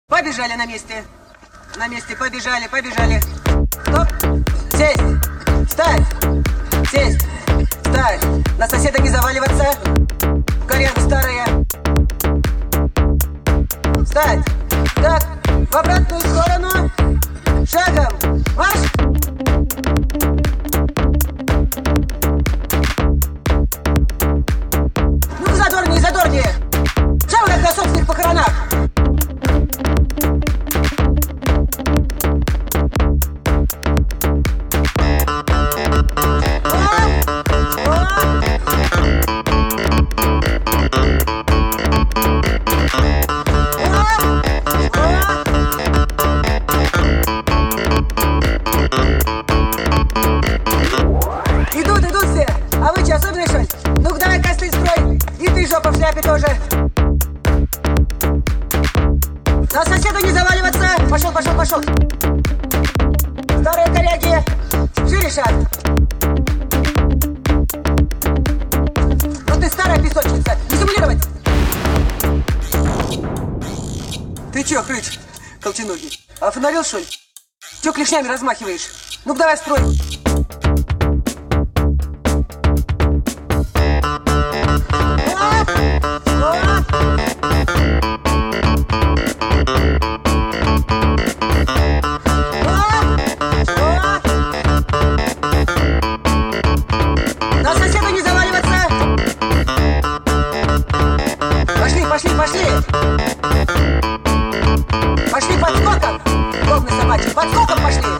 Побежали на месте. На месте, побежали, побежали. Стоп. Сесть. Встать. Сесть. Встать. На соседа не заваливаться. Коряга старая. Встать. Так, в обратную сторону. Шагом. Марш. Ну, задорнее, задорнее. Шагом, как на собственных похоронах. Идут все. А вы что, особенный, что ли? Ну-ка, давай костыль строй. И ты, жопа в шляпе тоже. На соседа не заваливаться. Пошел, пошел, пошел. Старые коряги. Шире шаг. Ну ты старая песочница. Не симулировать. Ты чё, хрыч, колченогий? Офонарел, что ли? Чё клешнями размахиваешь? Ну-ка, давай строй. На соседа не заваливаться. Пошли, пошли, пошли. Пошли под скоком. Ровно собачий, под скоком пошли.